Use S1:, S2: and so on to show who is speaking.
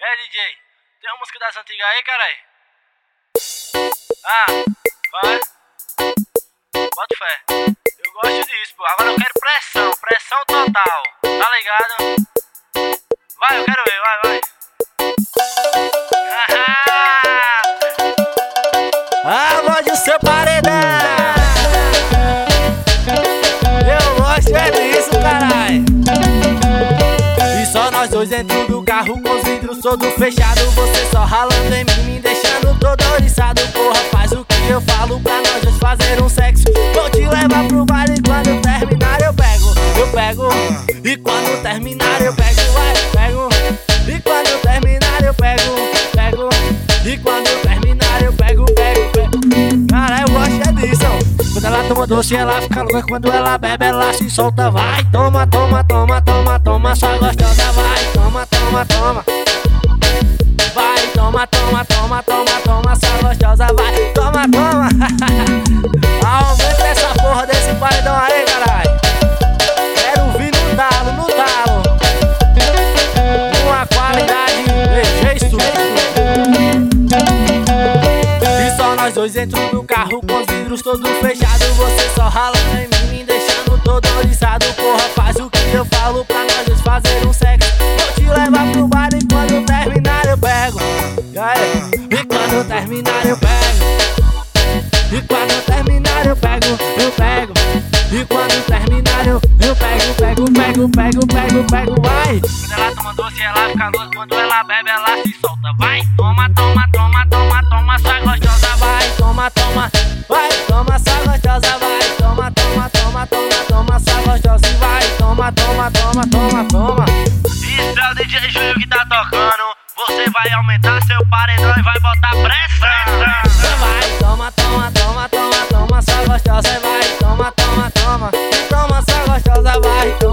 S1: É, DJ, tem uma música das antigas aí, carai? Vai. Bota fé. Eu gosto disso, pô. Agora eu quero pressão total. Tá ligado? Vai, eu quero ver, vai.
S2: Voz do seu paredão. Eu gosto é disso, carai. E só nós dois dentro do carro com os vidros todos fechados. Você só ralando em mim, me deixando todo oriçado. Porra, faz o que eu falo pra nós dois fazer um sexo. Vou te levar pro baile e quando terminar eu pego. E quando terminar eu pego, pego. E quando terminar eu pego. E quando terminar eu pego. Cara, eu gosto é disso. Quando ela toma doce, ela fica louca. Quando ela bebe, ela se solta. Vai, toma, só gostosa. Vai, toma. Vai, toma, só gostosa. Vai, toma. Aumenta essa porra desse paredão aí, caralho. Quero vir no talo. Uma qualidade, jeito. E só nós dois dentro do carro com os vidros todos fechados. Você só ralando em mim, me deixando todo oriçado. Porra, faz o que eu falo pra nós dois fazer um sexo. Vou te levar pro bar e quando terminar eu pego. E quando terminar eu pego. E quando terminar eu pego. E quando terminar eu pego, vai.
S1: Quando ela toma doce, ela fica louca. Quando ela bebe, ela se solta. Vai, toma, só gostosa.
S2: Vai, toma, vai, toma, só gostosa. Vai, toma, só gostosa. E vai, toma.
S1: Isso é o DJ Júlio que tá tocando. Você vai aumentar seu paredão e vai botar pressão.
S2: Vai, toma, só gostosa. Vai, toma, só gostosa. Vai, toma.